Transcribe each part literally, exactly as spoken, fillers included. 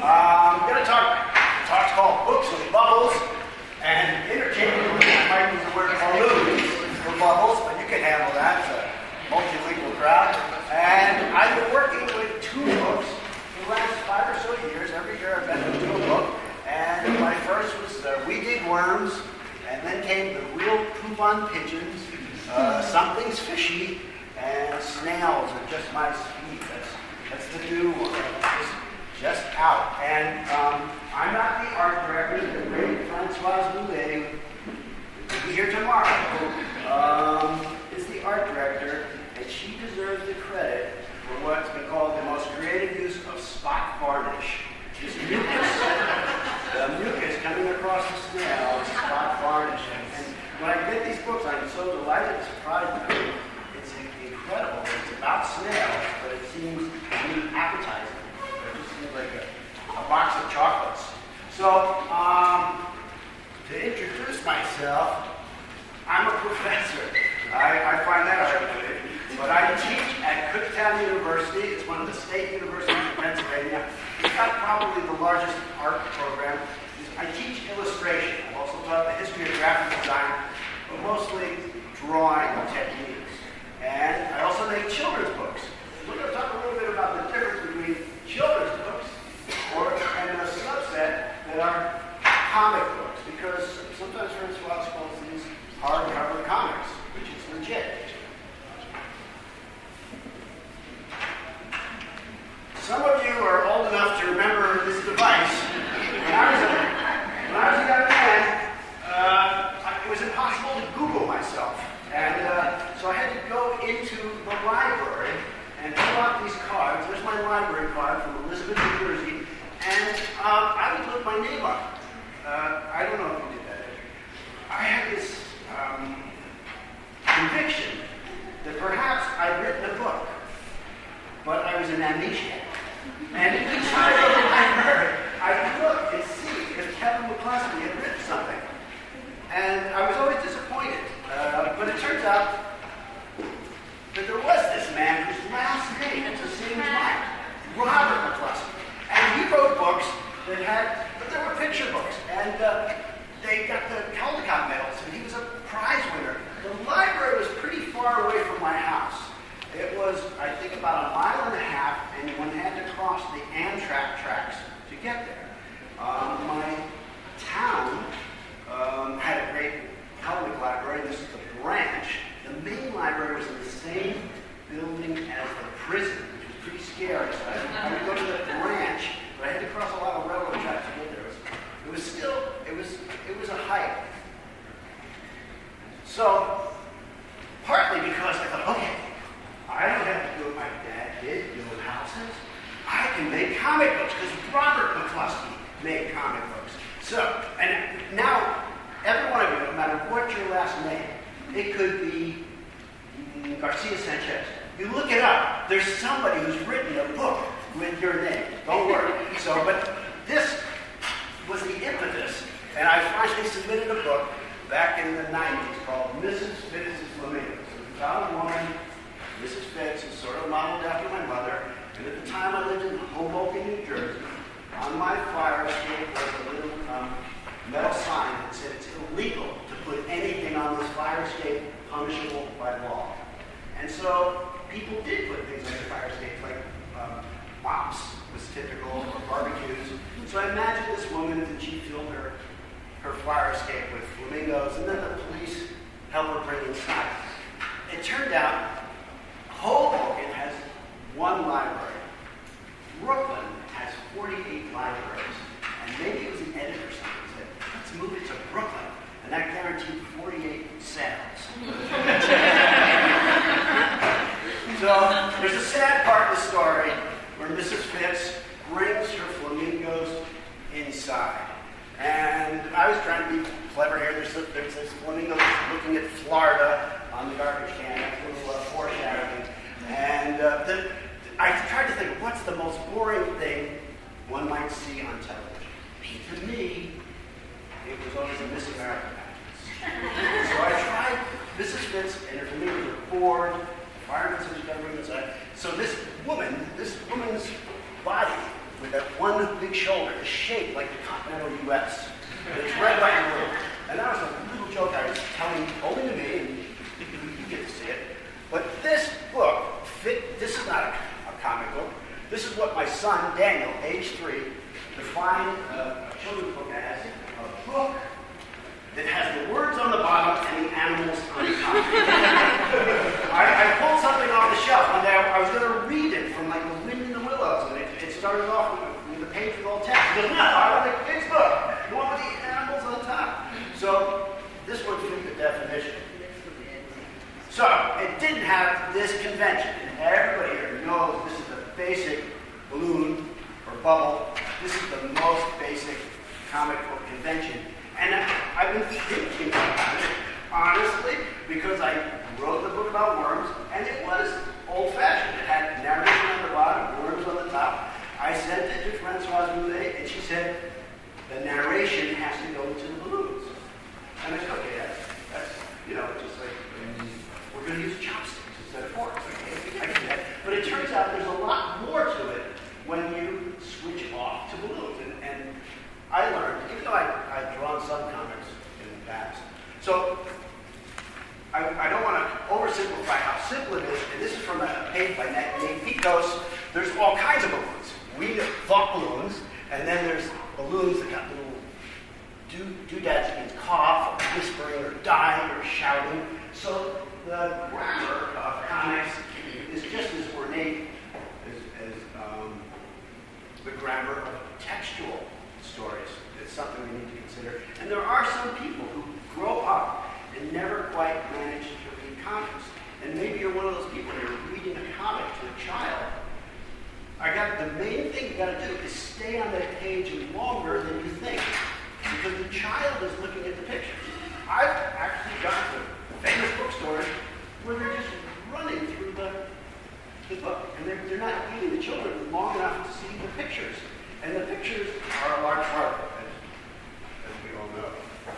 Uh, I'm going to talk, the talk's called Books with Bubbles, and interchangeably I might use the word balloons for bubbles, but you can handle that. It's a multilingual crowd. And I've been working with two books for the last five or so years. Every year I've been to a book. And my first was uh, We Dig Worms, and then came The Real Poop on Pigeons, uh, Something's Fishy, and Snails Are Just My Speed. That's, that's the new one. Just, just out. And um, I'm not the art director. The great Francoise Boulet, who'll be here tomorrow, um, is the art director, and she deserves the credit for what's been called the most creative use of spot varnish. This mucus, the mucus coming across the snail is spot varnish. And, and when I get these books, I'm so delighted and surprised. I mean, it's incredible. It's about snails, but it seems really appetizing. It just seems like a, a box of chocolates. So, um, to introduce myself, I'm a professor. I, I find that hard to believe. But I teach at Cooktown University. It's one of the state universities in Pennsylvania. It's got probably the largest art program. I teach illustration. I've also taught the history of graphic design, but mostly drawing techniques. And I also make children's books. We're going to talk a little bit about the difference between children's books or, and a subset that are comic books, because sometimes Francoise calls these hardcover comics, which is legit. Some of you are old enough to remember this device. When I was a, when I was a young man, uh, it was impossible to Google myself. And uh, so I had to go into the library and fill out these cards. There's my library card from Elizabeth, New Jersey. And uh, I would look my name up. Uh, I don't know if you did that. I had this um, conviction that perhaps I'd written a book, but I was an amnesiac. And each time I go to the library, I would look and see if Kevin McCluskey had written something. And I was always disappointed. Uh, but it turns out that there was this man whose last name was the same as mine, Robert McCluskey. And he wrote books that had, but there were picture books. And uh, they got the Caldecott medals, and he was a prize winner. The library was pretty far away from my house. It was, I think, about a mile and a half, and one had to cross the Amtrak tracks to get there. Um, my town um, had a great public library. This is the branch. The main library was in the same building as the prison, which was pretty scary. So I, I would go to the branch, but I had to cross a lot of railroad tracks to get there. It was, it was still, it was, it was a hike. So, partly because I thought, okay, I don't have to do what my dad did, build houses. I can make comic books, because Robert McCluskey made comic books. So, and now, every one of you, no matter what your last name, it could be mm, Garcia Sanchez. You look it up, there's somebody who's written a book with your name. Don't worry. So, but this was the impetus, and I finally submitted a book back in the nineties called Missus Fitz's Flamingos. So it's about a woman. Missus Fitz is sort of modeled after my mother, and at the time I lived in Hoboken, New Jersey. On my fire escape was a little um, metal sign that said it's illegal to put anything on this fire escape punishable by law. And so people did put things on the fire escape, like um, mops was typical, or barbecues. So I imagined this woman, and she filled her, her fire escape with flamingos, and then the police helped her bring inside. It turned out Hoboken has one library. Brooklyn has forty-eight libraries. And maybe it was an editor or something who said, let's move it to Brooklyn. And that guaranteed forty-eight sales. So there's a sad part of the story where Missus Fitz brings her flamingos inside. And I was trying to be clever here. There's, a, there's this flamingo looking at Florida on the garbage can. That's a little uh, foreshadowing. And uh, the, I tried to think, what's the most boring thing one might see on television? To me, it was always the Miss America pageants. So I tried Missus Fitz, and her flamingos were bored. The fireman says she's got room inside. So this woman, this woman's body with that one big shoulder is shaped like the continental U S And it's red, white, and blue. And that was a little joke I was telling only to me, and you get to see it. But this book fit. This is not a, a comic book. This is what my son Daniel, age three, defined uh, a children's book as a book that has the words on the bottom and the animals on the top. I, I pulled something off the shelf one day. I was going to read it from like The Wind in the Willows, and it, it started off with, with the page with all text. He goes, no, I want the kids' book. The one with the animals on the top. So this one fit the definition. So it didn't have this convention. And everybody here knows this is the basic balloon or bubble. This is the most basic comic book convention. And I've been thinking about it, honestly, because I wrote the book about worms, and it was old-fashioned. It had narration on the bottom, worms on the top. I sent it to Francoise Moulet, and she said, the narration has to go into the balloons. And I said, okay, that's, that's you know, just like, we're going to use chopsticks instead of forks. Okay, I can do that. But it turns out there's a lot more to it when you switch off to balloons. And, and I learned, even though I, I'd drawn some comics in the past, so I, I don't want to oversimplify how simple it is. And this is from a page by Nate Picos. There's all kinds of balloons. We thought balloons, and then there's balloons that got little do, doodads that means cough, or whispering, or dying, or shouting. So the grammar of comics is just as ornate as, as um, the grammar of textual stories. It's something we need to consider. And there are some people who grow up and never quite manage to read comics. And maybe you're one of those people, you're reading a comic to a child. I got the main thing you got to do is stay on that page longer than you think, because the child is looking at the pictures. I've actually got the famous bookstores where they're just running through the, the book, and they're, they're not giving the children long enough to see the pictures. And the pictures are a large part of it, as, as we all know.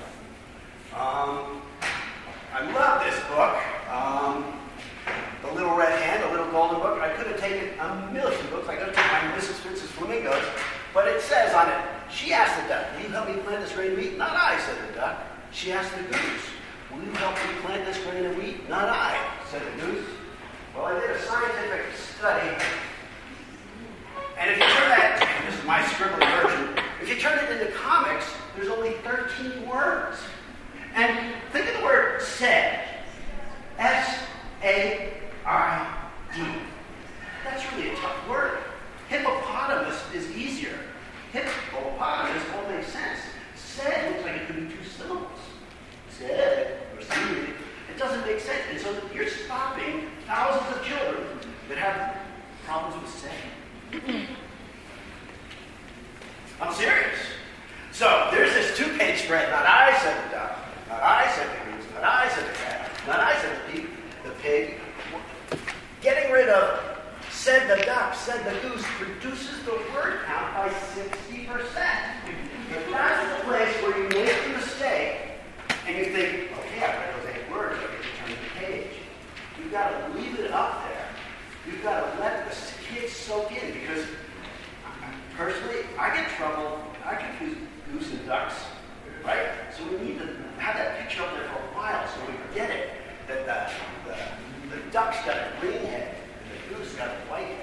Um, I love this book. Um, The Little Red Hand, The Little Golden Book. I could have taken a million books. I could have taken my Missus Fritz's Flamingos. But it says on it, she asked the duck, will you help me plant this grain of wheat? Not I, said the duck. She asked the goose, will you help me plant this grain of wheat? Not I, said the goose. Well, I did a scientific study. And if you turn that, and this is my scribbly version, if you turn it into comics, there's only thirteen words. And think of the word said. S A I D. That's really a tough word. Hippopotamus is easier. Hippopotamus all makes sense. Said looks like it could be two syllables. Said, or said. It doesn't make sense. And so you're stopping thousands of children that have problems with saying. I'm serious. So there's this two-page spread. Not I said the duck. Not I said the goose. Not I said the cat. Not I said the pig. The pig. Getting rid of said the duck, said the goose reduces the word count by sixty percent. But that's the place where you make the mistake and you think, okay, I've read those eight words, I get to turn the page. You've got to leave it up there. You've got to let the kids soak in, because personally, I get trouble. I confuse goose and ducks, right? So we need to have that picture up there for a while so we get it. That the, the, the duck's got a green head and the goose got a white head.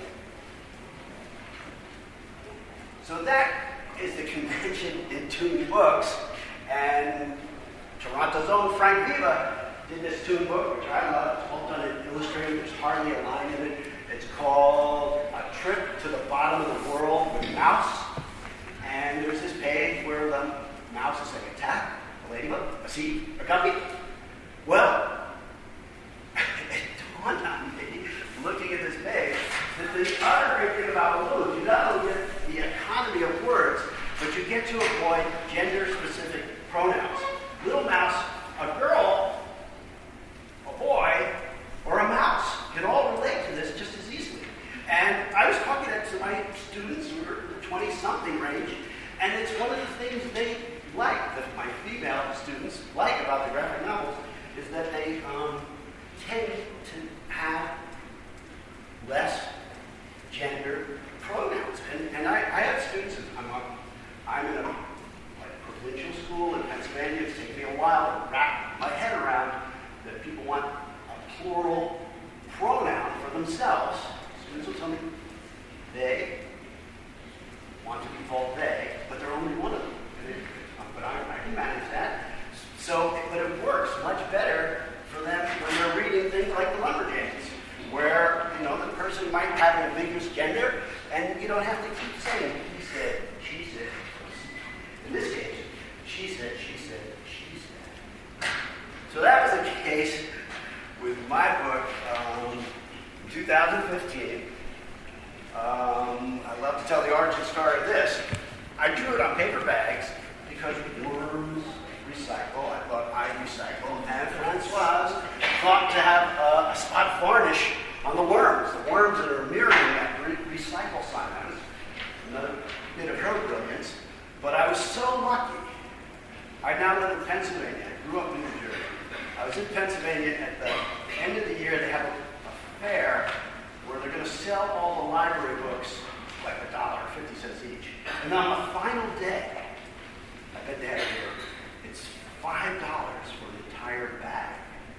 So that is the convention in Toon Books. And Toronto's own Frank Viva did this Toon book, which I love. It's all done in Illustrated. There's hardly a line in it. It's called A Trip to the Bottom of the World with Mouse. And there's this page where the mouse is like a cat, a ladybug, a seed, a guppy. Well, it dawned on me, looking at this page, that the other great thing about balloons, you not only get the economy of words, but you get to avoid gender-specific pronouns. Little mouse, a girl, a boy, or a mouse can all relate to this just as easily. And I was talking to my students who were in the twenty-something range, and it's one of the things they like, that my female students like about the graphic novels, is that they um, tend to have less gender pronouns. And, and I, I have students, I'm, a, I'm in a like, provincial school in Pennsylvania. It's taken me a while to wrap my head around that people want a plural pronoun for themselves. Students will tell me they want to be called they, but they're only one of them. It, but I, I can manage that. So, but it works much better for them when they're reading things like the Lumberjanes, where, you know, the person might have an ambiguous gender, and you don't have to keep saying, he said, she said. In this case, she said, she said, she said. So that was the case with my book um, in two thousand fifteen. Um, I'd love to tell the origin story of this. I drew it on paper bags because worms recycle. I thought I'd recycle. And Francoise thought to have uh, a spot varnish on the worms. The worms that are mirroring that re- recycle sign. That was another bit of her brilliance. But I was so lucky. I now live in Pennsylvania. I grew up in New Jersey. I was in Pennsylvania at the end of the year. They have a, a fair where they're going to sell all the library books like a dollar, fifty cents each. And on the final day, I bet they had it here. It's five dollars for an entire bag.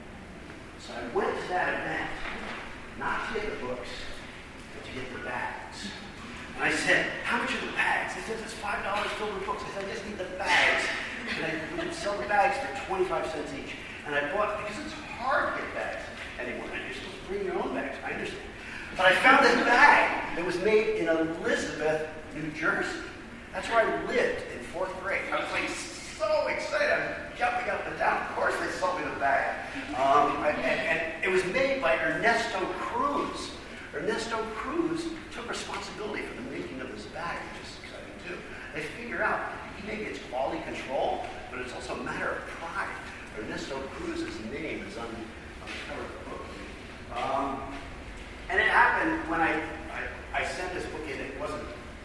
So I went to that event, not to get the books, but to get the bags. And I said, how much are the bags? They said, it's five dollars filled with books. I said, I just need the bags. And I would sell the bags for twenty-five cents each. And I bought, because it's hard to get bags anymore. You're supposed to bring your own bags. I understand. But I found this bag that was made in Elizabeth, New Jersey. That's where I lived in fourth grade. I was like so excited. I was jumping up and down. Of course they sold me the bag. Um, and, and it was made by Ernesto Cruz. Ernesto Cruz took responsibility for the making of this bag, which is exciting too. They figure out maybe it's quality control, but it's also a matter of pride. Ernesto Cruz's name is on, on the cover of the book. Um, and it happened when I, I, I sent this book in. It wasn't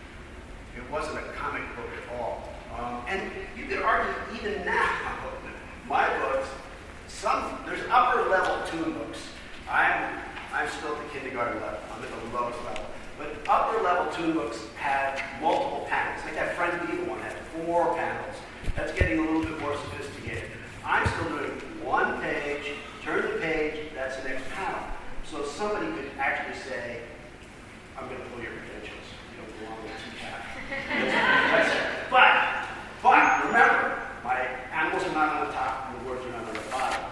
it wasn't a comic book at all. Um, and you could argue even now, my books, some there's upper level tune books. I'm I'm still at the kindergarten level. I'm at the lowest level. But upper level tune books have multiple panels. Like that Friend Beagle one had four panels. That's getting a little bit more sophisticated. I'm still doing one page, turn the page, that's the next panel. So somebody could actually say, I'm going to pull your credentials. You don't belong with two tabs. But, but remember, my animals are not on the top and the words are not on the bottom.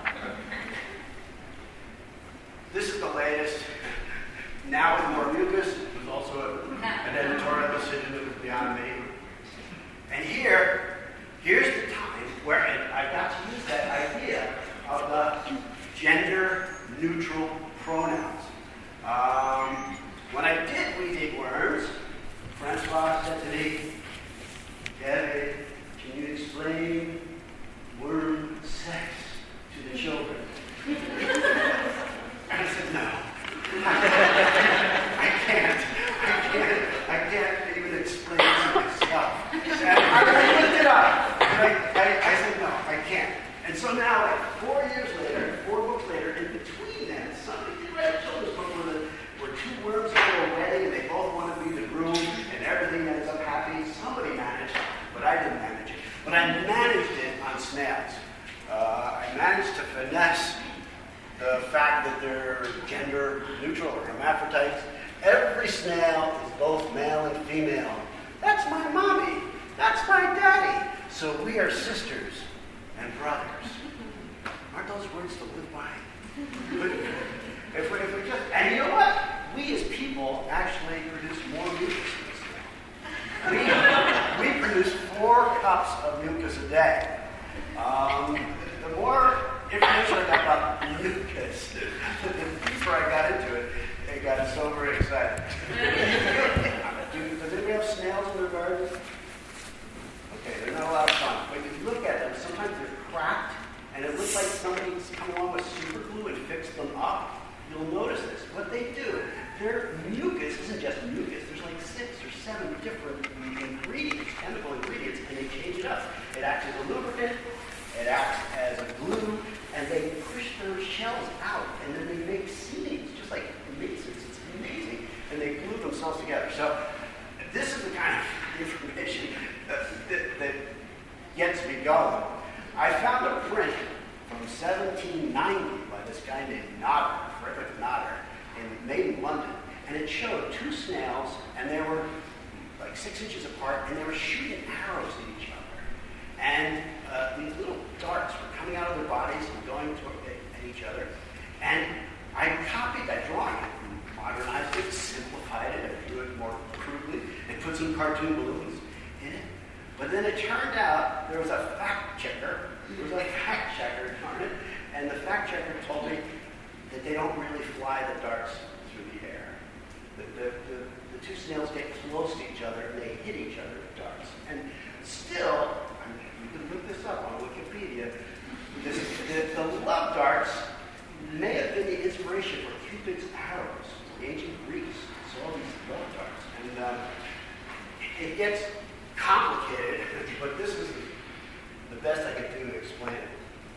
This is the latest. Now with more mucus, it was also a, an editorial decision that was beyond me. And here, here's the time where I got to use that idea of the gender-neutral pronouns. Um, when I did Weaving Worms, Francois said to me, David, can you explain worm sex to the children? And I said, no. I can't. I can't. I can't even explain it to myself. And I looked it up. And I, I, I said, no, I can't. And so now, like four years later, four books later, in between them, somebody did write a children's book where, the, where two worms go to a wedding and they both want to be the groom and everything ends up happy. Somebody managed, but I didn't manage it. But I managed it on snails. Uh, I managed to finesse the fact that they're gender neutral or hermaphrodites. Every snail is both male and female. That's my mommy. That's my daddy. So we are sisters and brothers. Aren't those words to live by? if, we, if we just, and you know what? We as people actually produce more mucus than snails. We, we produce four cups of mucus a day. Um, the more information I got about mucus, the deeper I got into it, it got so very excited. Do, does anybody have snails in their gardens? Okay, they're not a lot of fun. But if you look at them, sometimes they're cracked, and it looks like somebody's come along with super glue and fixed them up. You'll notice this. What they do, their mucus isn't just mucus. There's like six or seven different ingredients, chemical ingredients, and they change it up. It acts as a lubricant. It acts as a glue, and they push those shells out, and then they make seams, just like masons. It's amazing. And they glue themselves together. So you going, I found a print from seventeen ninety by this guy named Nodder, Frederick Nodder, in, made in London. And it showed two snails, and they were like six inches apart, and they were shooting arrows at each other. And uh, these little darts were coming out of their bodies and going toward, at, at each other. And I copied that drawing, modernized it, simplified it, and drew it more crudely, and put some cartoon balloons in it. But then it turned out there was a fact checker. There was a fact checker on it, and the fact checker told me that they don't really fly the darts through the air. The, the, the, the two snails get close to each other, and they hit each other with darts. And still, I mean, you can look this up on Wikipedia, this, the, the love darts may have been the inspiration for Cupid's arrows. Ancient Greeks saw these love darts. And um, it gets complicated, but this is the best I can do to explain it.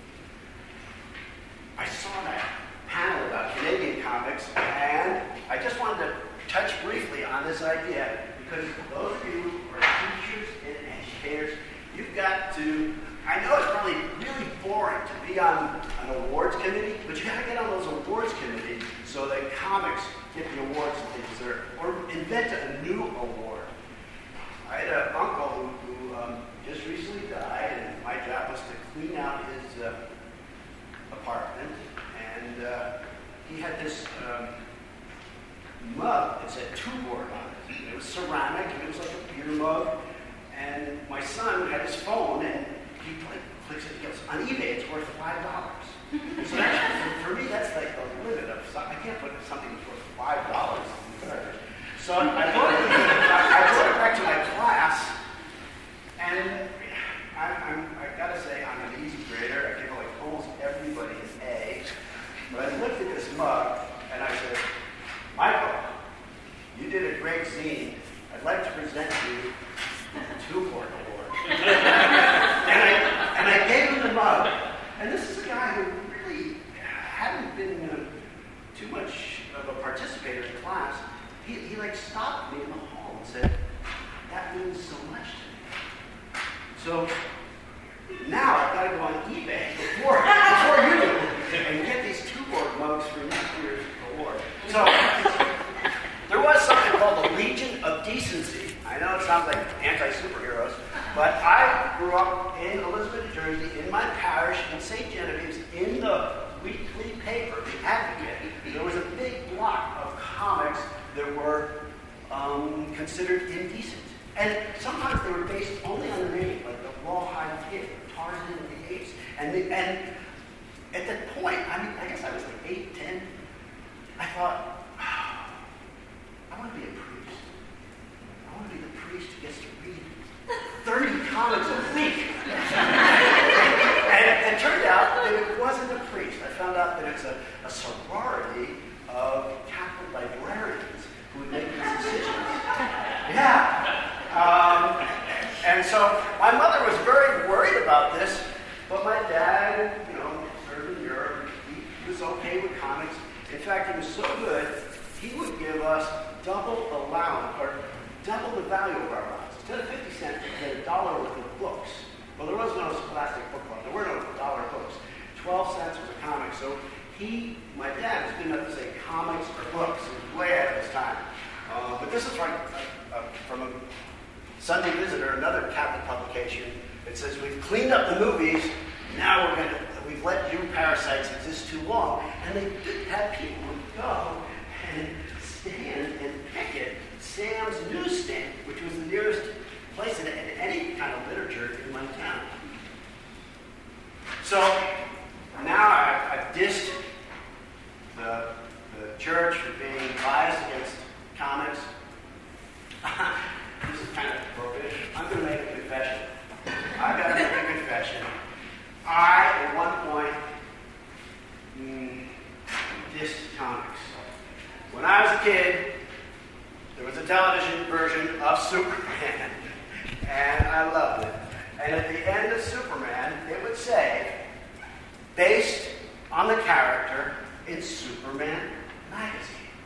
I saw that panel about Canadian comics, and I just wanted to touch briefly on this idea, because those of you who are teachers and educators, you've got to, I know it's probably really boring to be on an awards committee, but you got to get on those awards committees so that comics get the awards that they deserve, or invent a new award. I had an uncle who, who um, just recently died, and my job was to clean out his uh, apartment, and uh, he had this um, mug that said Tuborg on it. It was ceramic, and it was like a beer mug, and my son had his phone, and he like, clicks it, he goes, on eBay it's worth five dollars. So actually, for me, that's like the limit of something. I can't put something that's worth five dollars. So I brought, it, I brought it back to my class, and I, I'm, I gotta say, I'm an easy grader. I give like almost everybody an A. But I looked at this mug, and I said, Michael, you did a great zine. I'd like to present you the Tuborg Award. and, I, and I gave him the mug. And this is a guy who really hadn't been uh, too much of a participator in class. He, he like stopped me in the hall and said, that means so much to me. So now I've got to go on eBay before, before you do and get these Tuborg mugs for next year's award. So there was something called the Legion of Decency. I know it sounds like anti-superheroes, but I grew up in Elizabeth, New Jersey, in my parish in Saint Genevieve's, in the weekly paper, The Advocate. There was a big block of comics that were um, considered indecent. And sometimes they were based only on the name, like the Rawhide Kid, Tarzan and the Apes. And, the, and at that point, I mean, I guess I was like eight, ten, I thought, oh, I want to be a priest. I want to be the priest who gets to read thirty comics a week. and it turned out that it wasn't a priest. I found out that it's a, a sorority of Catholic librarians who would make these decisions. Yeah. Um, and so my mother was very worried about this, but my dad, you know, served in Europe. He, he was okay with comics. In fact, he was so good, he would give us double allowance, or double the value of our allowance. Instead of fifty cents, we get a dollar worth of books. Well, there was no scholastic book club. There were no dollar books. Twelve cents was a comic. So he, my dad, was good enough to say comics or books. He was way ahead of his time. Uh, but this is from, uh, uh, from a Sunday Visitor, another Catholic publication. It says, we've cleaned up the movies. Now we're going to, we've let you parasites exist too long. And they did have people who would go and stand and picket Sam's newsstand, which was the nearest place in, in any kind of literature in my town. So now I've, I've dissed the, the church for being biased against comics. This is kind of appropriate. I'm going to make a confession. I've got to make a confession. I, at one point, mm, dissed comics. When I was a kid, there was a television version of Superman, and I loved it. And at the end of Superman, it would say, based on the character in Superman magazine.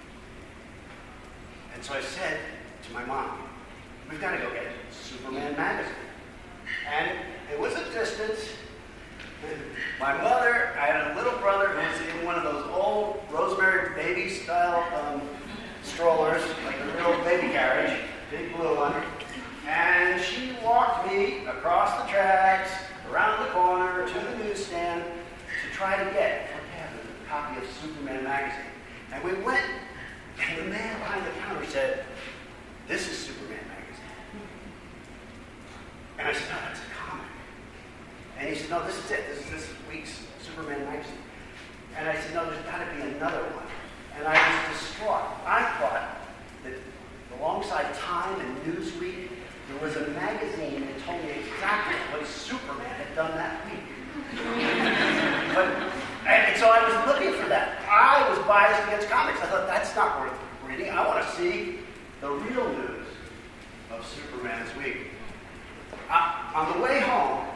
And so I said to my mom, we've got to go get Superman magazine. And it was a distance coincidence? My mother, I had a little brother who was in one of those old Rosemary baby style um, strollers, like a real baby carriage, big blue one. And she walked me across the tracks, around the corner, to the newsstand to try to get a copy of Superman magazine. And we went, and the man behind the counter said, "This is Superman magazine." And I said, "No, that's a comic." And he said, "No, this is it. This is this week's Superman magazine." And I said, "No, there's got to be another one." And I was distraught. I thought that alongside Time and Newsweek, there was a magazine that told me exactly what Superman had done that week. but, and so I was looking for that. I was biased against comics. I thought, that's not worth reading. I want to see the real news of Superman's week. Uh, on the way home,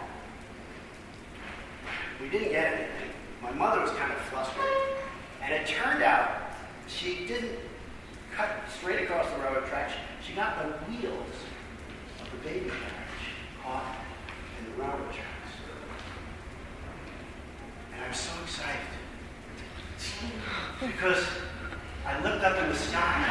we didn't get anything. My mother was kind of flustered. And it turned out she didn't cut straight across the railroad tracks. She got the wheels of the baby carriage caught in the railroad tracks. And I was so excited because I looked up in the sky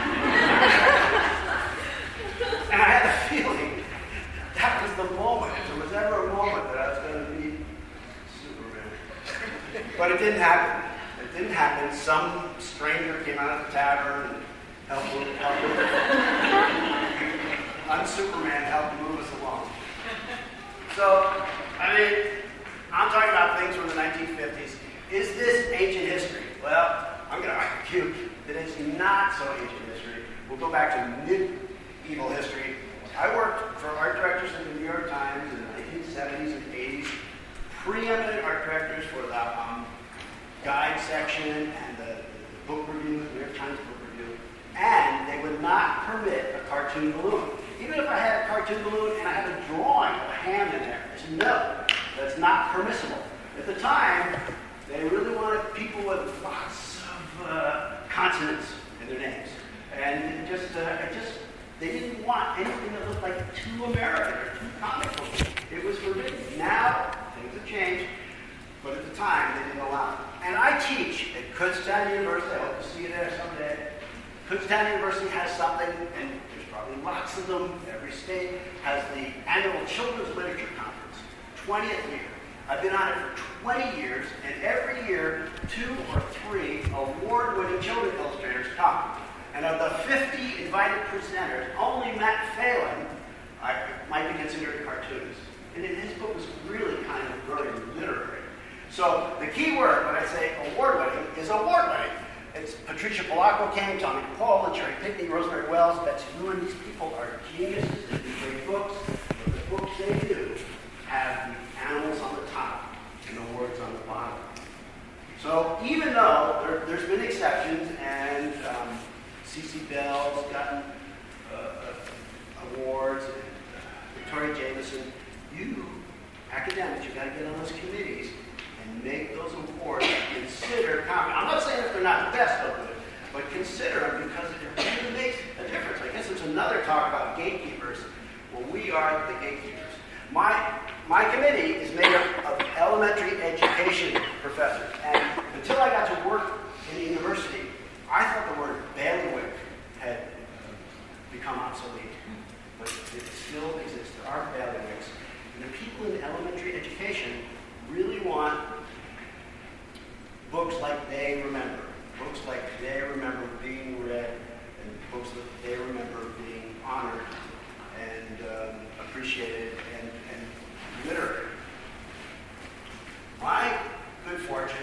and I had the feeling that was the moment. If there was ever a moment that I was going to be Superman. But it didn't happen. It didn't happen. Some stranger came out of the tavern and helped move, helped move Un-Superman helped move us along. So, I mean, I'm talking about things from the nineteen fifties. Is this ancient history? Well, I'm going to argue that it's not so ancient history. We'll go back to medieval history. I worked for art directors in the New York Times in the nineteen seventies and eighties. Preeminent art directors for the um, guide section and the, the book review, the New York Times book review. And they would not permit a cartoon balloon. Even if I had a cartoon balloon and I had a drawing of a hand in there, I said, no, that's not permissible. At the time, they really wanted people with lots of uh, consonants in their names. And it just, uh, it just, they didn't want anything that looked like too American or too comic book. It was forbidden. Now, things have changed, but at the time, they didn't allow it. And I teach at Kutztown University. I hope to see you there someday. Kutztown University has something, and there's probably lots of them. Every state has the annual Children's Literature Conference, twentieth year. I've been on it for twenty years, and every year, two or three award-winning children's illustrators come. And of the fifty invited presenters, only Matt Phelan I, might be considered a cartoonist. And his book was really kind of very literary. So the key word when I say award-winning is award-winning. It's Patricia Polacco came, Tommy Paul, Cherry Pinkney, Rosemary Wells, Betsy Lewin. These people are geniuses. They do great books. But the books they do have the animals on the top and the words on the bottom. So even though there, there's been exceptions, and um, C C Bell's gotten uh, awards, and uh, Victoria Jameson, you academics, you got to get on those committees and make those awards consider comic. I'm not saying that they're not the best of them, but consider them because it really makes a difference. I guess there's another talk about gatekeepers. Well, we are the gatekeepers. My my committee is made up of elementary education professors, and until I got to work in the university, I thought the word bailiwick had become obsolete, but it still exists. There are bailiwicks, and the people in elementary education really want books like They Remember, books like They Remember being read, and books that they remember being honored and um, appreciated and, and literary. My good fortune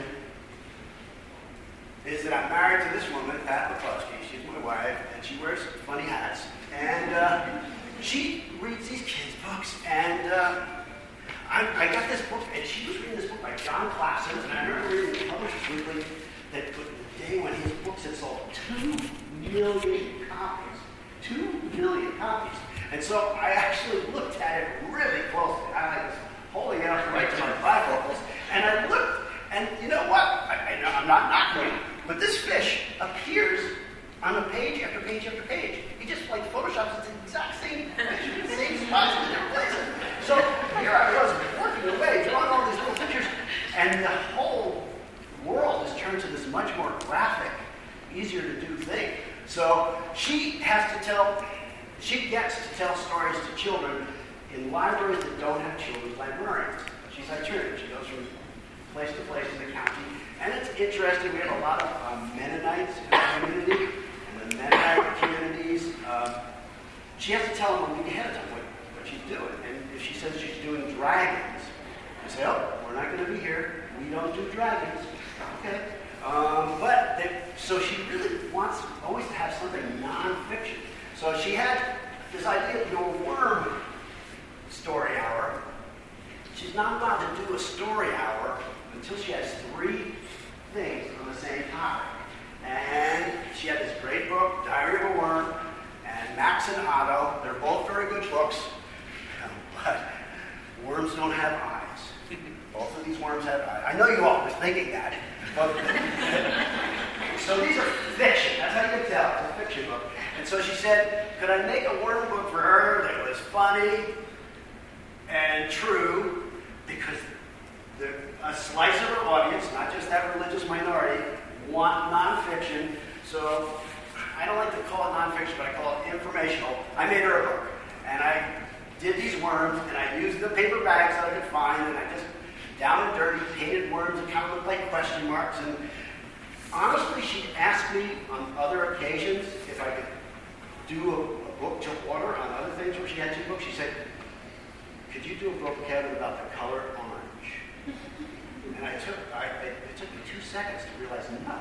is that I'm married to this woman, Pat McCluskey. She's my wife, and she wears funny hats. And uh, she reads these kids' books, and uh, I, I got this book, and she was reading this book by John Klassen, and I remember reading the Published Weekly that the day when his books had sold two million copies. Two million copies. And so I actually looked at it really closely. I was holding it up right to my bifocals, and I looked, and you know what? I, I, I'm not knocking it, but this fish appears on a page after page after page. He just like photoshops the exact same, same spots in different places. So here I was working away, drawing And the whole world has turned to this much more graphic, easier to do thing. So she has to tell, she gets to tell stories to children in libraries that don't have children's librarians. She's itinerant. She goes from place to place in the county. And it's interesting. We have a lot of um, Mennonites in our community. And the Mennonite communities, um, she has to tell them a week ahead of time what, what she's doing. And if she says she's doing dragons, they say, oh, we're not going to be here. We don't do dragons. Okay. Um, but they, so she really wants always to have something non-fiction. So she had this idea of your worm story hour. She's not allowed to do a story hour until she has three things on the same topic. And she had this great book, Diary of a Worm, and Max and Otto. They're both very good books, but worms don't have eyes. Both of these worms have eyes. I know you all were thinking that. But so these are fiction. That's how you can tell. It's a fiction book. And so she said, could I make a worm book for her that was funny and true, because the, a slice of her audience, not just that religious minority, want nonfiction. So I don't like to call it nonfiction, but I call it informational. I made her a book, and I did these worms, and I used the paper bags that I could find, and I just down and dirty painted worms that kind of looked like question marks. And honestly, she'd ask me on other occasions if I could do a, a book to order on other things where she had two books. She said, could you do a book, Kevin, about the color orange? And I took, I, it, it took me two seconds to realize no.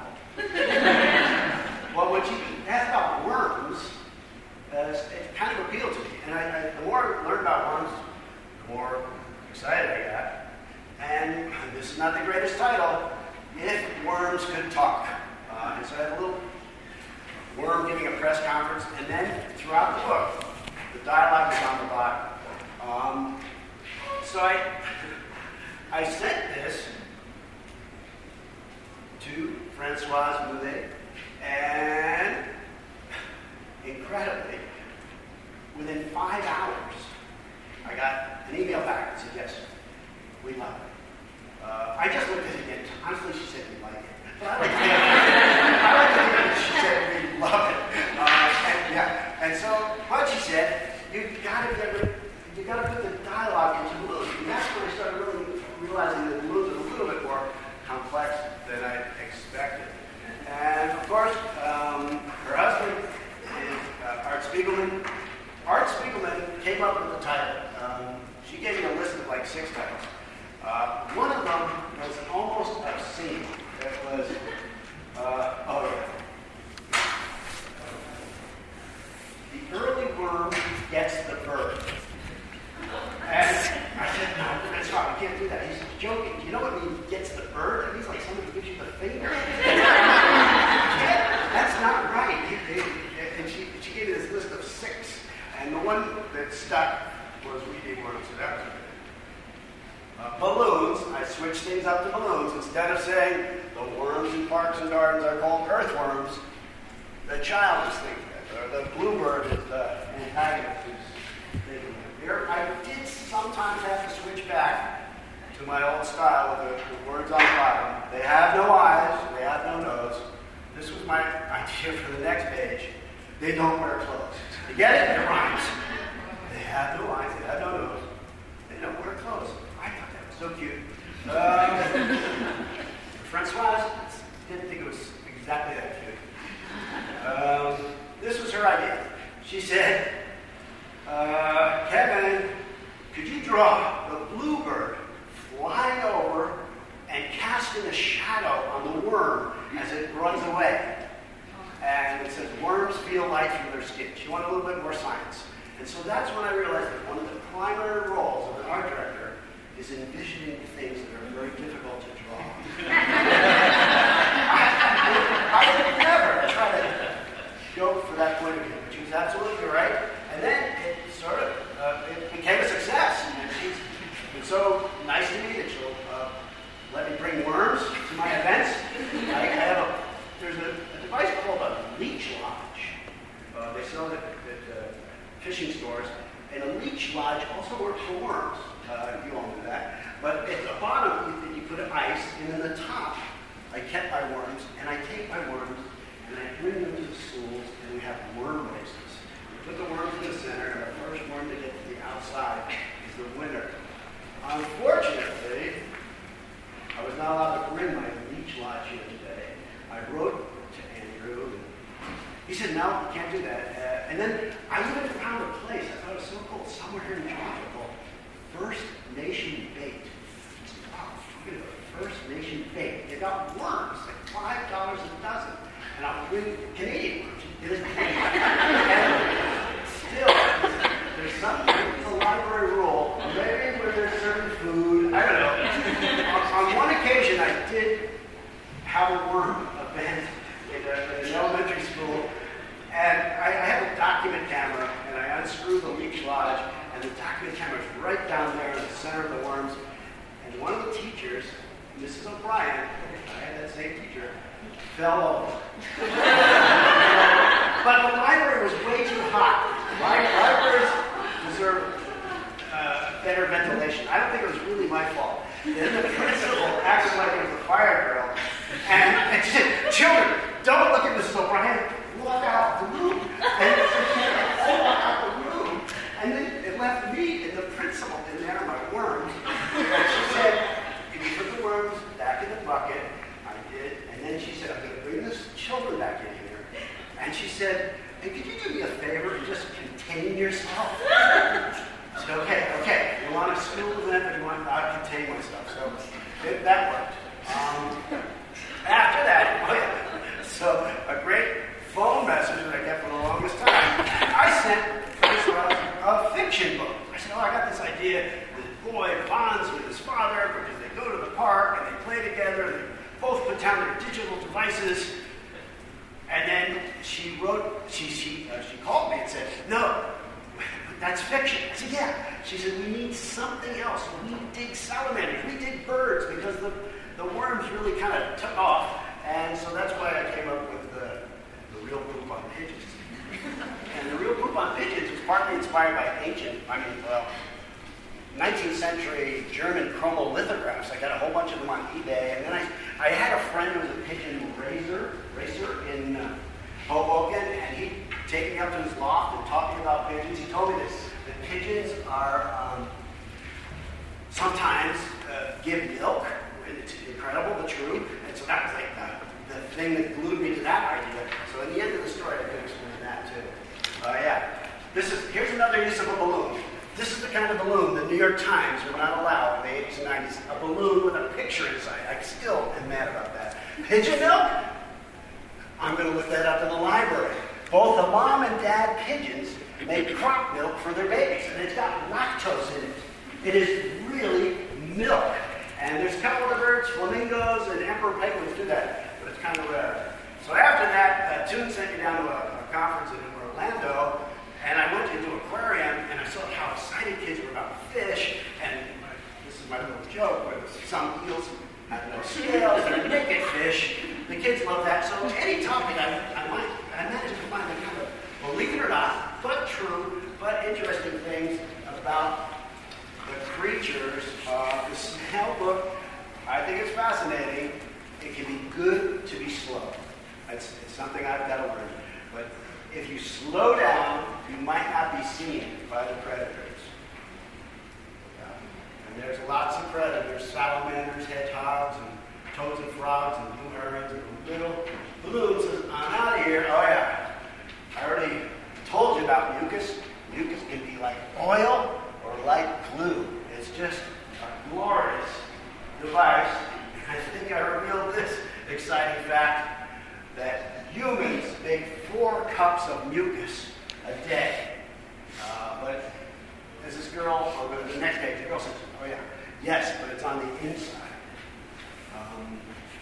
Well, when she asked about worms, uh, it kind of appealed to me. And I, I, the more I learned about worms, the more excited I got. And this is not the greatest title, If Worms Could Talk. Uh, and so I have a little worm giving a press conference, and then throughout the book, the dialogue is on the bottom. Um, so I, I sent this to Françoise Moulet, and incredibly, within five hours, I got an email back that said, yes, we love it. Uh, I just looked at it again. Honestly, she said we like it. But I like to think, I like to think that she said we love it. Uh, and, yeah. And so, what she said, you've got to get rid, you got to put the dialogue into balloons. And that's when I started really realizing that balloons are a little bit more complex than I expected. And of course, um, her husband is uh, Art Spiegelman. Art Spiegelman came up with the title. Um, she gave me a list of like six titles. Uh, one of them was almost obscene. It was, uh, oh yeah. The early worm gets the bird. And I said, no, that's wrong. You can't do that. He's joking. You know what means gets the bird? It means like somebody gives you the finger. That's not right. And she, she gave me this list of six. And the one that stuck was weedy worms. So that was good. Uh, balloons, I switched things up to balloons. Instead of saying the worms in parks and gardens are called earthworms, the child is thinking it, or the bluebird is the antagonist who's thinking it. Here, I did sometimes have to switch back to my old style with the, the words on the bottom. They have no eyes, they have no nose. This was my idea for the next page. They don't wear clothes. You get it? It rhymes. They have no eyes, they have no nose. They don't wear clothes. I thought that was so cute. Um, Françoise didn't think it was exactly that cute. Um, this was her idea. She said, uh, Kevin, could you draw the bluebird flying over and casting a shadow on the worm as it runs away? And it says, worms feel light through their skin. She wanted a little bit more science. And so that's when I realized that one of the primary roles of an art director is envisioning things that are very difficult to draw. I, I would never try to go for that point of view, but she was absolutely right. And then it sort of uh, it became a success. And she's been so nice to me that she'll uh, let me bring worms to my events. I, I have a, there's a, a device called a leech lodge. Uh, they sell it at, at uh, fishing stores. And a leech lodge also works for worms. Uh, you all know that. But at the bottom, you, you put ice, and in the top, I kept my worms, and I take my worms, and I bring them to the schools, and we have worm races. We put the worms in the center, and the first worm to get to the outside is the winner. Unfortunately, I was not allowed to bring my leech lodge here today. I wrote to Andrew, and he said, no, you can't do that. Uh, and then I even found a place, I thought it was so cool, somewhere here in Georgia called First Nation Bait. Wow, look at it. First Nation Bait. They got worms, like five dollars a dozen. And I'll bring Canadian worms. It is Canadian. And still, there's something in the library rule, maybe where they're serving food, I don't know. on, on one occasion, I did have a worm event in, a, in an elementary school, and I, I have a document camera, and I unscrewed the leech lodge, and the document camera is right down there in the center of the worms. And one of the teachers, Missus O'Brien, I had that same teacher, fell over. But the library was way too hot. Libraries deserve uh, better ventilation. I don't think it was really my fault. Then the principal acted like it was a fire drill. And, and said, children, don't look at Missus O'Brien. Walk out the room. And I walked out the room. And then it left me and the principal in there, my worms. And she said, if you put the worms back in the bucket, I did. And then she said, I'm going to bring the children back in here. And she said, hey, could you do me a favor and just contain yourself? I said, okay, okay. You want a school event, but you want I'll contain myself. So it, that worked. Um, after that, oh yeah, so a great phone message that I got for the longest time, I sent a, a fiction book. I said, oh, I got this idea. This boy bonds with his father because they go to the park and they play together. And they both put down their digital devices. And then she wrote, she she uh, she called me and said, no, that's fiction. I said, yeah. She said, we need something else. We dig salamanders. We dig birds because the, the worms really kind of took off. And so that's why I came up with the, the real poop on pigeons. And the real poop on pigeons was partly inspired by ancient, I mean, well, nineteenth century German chromolithographs. I got a whole bunch of them on eBay. And then I, I had a friend who was a pigeon raiser, racer in uh, Hoboken, and he'd take me up to his loft and talk to me about pigeons. He told me this, that pigeons are um, sometimes uh, give milk. It's incredible, but true. And so that was like the, the thing that glued me to that idea. So in the end of the story, I could explain that too. Uh, yeah. This is, here's another use of a balloon. This is the kind of balloon the New York Times were not allowed in the eighties and nineties. A balloon with a picture inside. I still am mad about that. Pigeon milk? I'm going to look that up in the library. Both the mom and dad pigeons make crop milk for their babies, and it's got lactose in it. It is really milk. And there's a couple of birds, flamingos and emperor penguins do that, but it's kind of rare. So after that, uh, Toon sent me down to a, a conference in Orlando, and I went into an aquarium, and I saw how excited kids were about fish, and my, this is my little joke, where some eels have no scales, they're naked fish. The kids love that, so any topic I, I might, I managed to find the kind of, believe it or not, but true, but interesting things about the creatures. Uh, the snail book, I think it's fascinating. It can be good to be slow. It's, it's something I've got to learn. But if you slow down, you might not be seen by the predators. Yeah. And there's lots of predators, salamanders, hedgehogs, and toads and frogs, and blue herons, and little balloons. I'm out of here. Oh yeah. I already told you about mucus. Mucus can be like oil or like glue. It's just a glorious device. I think I revealed this exciting fact that humans make four cups of mucus a day. Uh, but as this girl, or the next page, the girl says, oh yeah, yes, but it's on the inside. Um,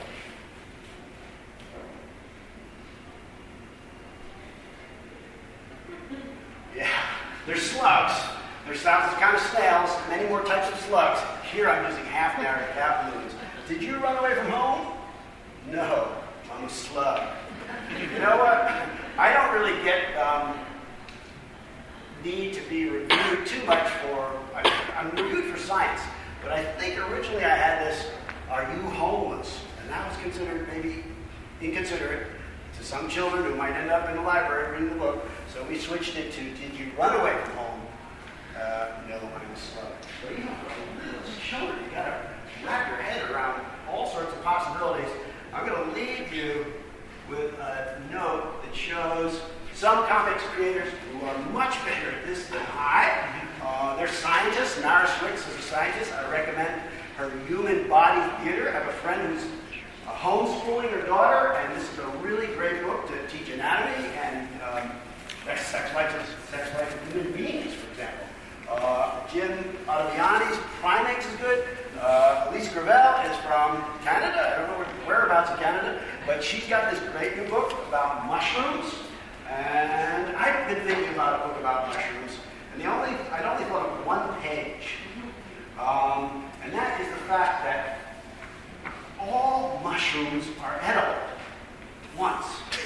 yeah, there's slugs. There's thousands of kind of snails, many more types of slugs. Here I'm using half-narrative cap balloons. Did you run away from home? No, I'm a slug. You know what? I don't really get um, need to be reviewed too much for, I, I'm reviewed for science, but I think originally I had this Are You Homeless? And that was considered maybe inconsiderate to some children who might end up in the library reading the book. So we switched it to Did You Run Away from Home? Uh, you know, the one who was slow. So even for little children, you got to wrap your head around all sorts of possibilities. I'm going to leave you with a note that shows some comics creators who are much better at this than I. Uh, they're scientists. Nara Swicks is a scientist. I recommend her Human Body Theater. I have a friend who's uh, homeschooling her daughter, and this is a really great book to teach anatomy and um, sex life of, sex life of human beings, for example. Uh, Jim Ottaviani's Primates is good. Uh, Elise Gravel is from Canada. I don't know where, whereabouts in Canada, but she's got this great new book about mushrooms. And I've been thinking about a book about mushrooms, and the only I'd only thought of one page, um, and that is the fact that all mushrooms are edible once.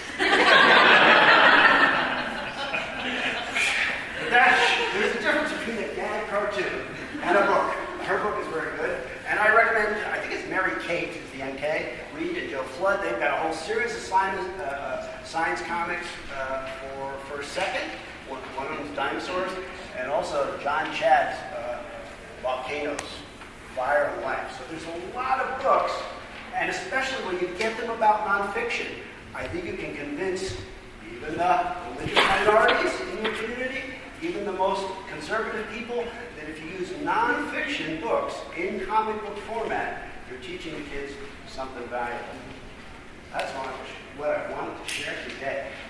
That, there's a difference between a gag cartoon and a book. Her book is very good, and I recommend, I think it's Mary Kate is the M K, Reed and Joe Flood. They've got a whole series of science, uh, science comics uh, for, for Second. One, one of them is Dinosaurs, and also John Chad's uh, Volcanoes, Fire and Life. So there's a lot of books, and especially when you get them about nonfiction, I think you can convince even the religious minorities in your community, even the most conservative people, that if you use nonfiction books in comic book format, you're teaching the kids something valuable. That's what I wanted to share today.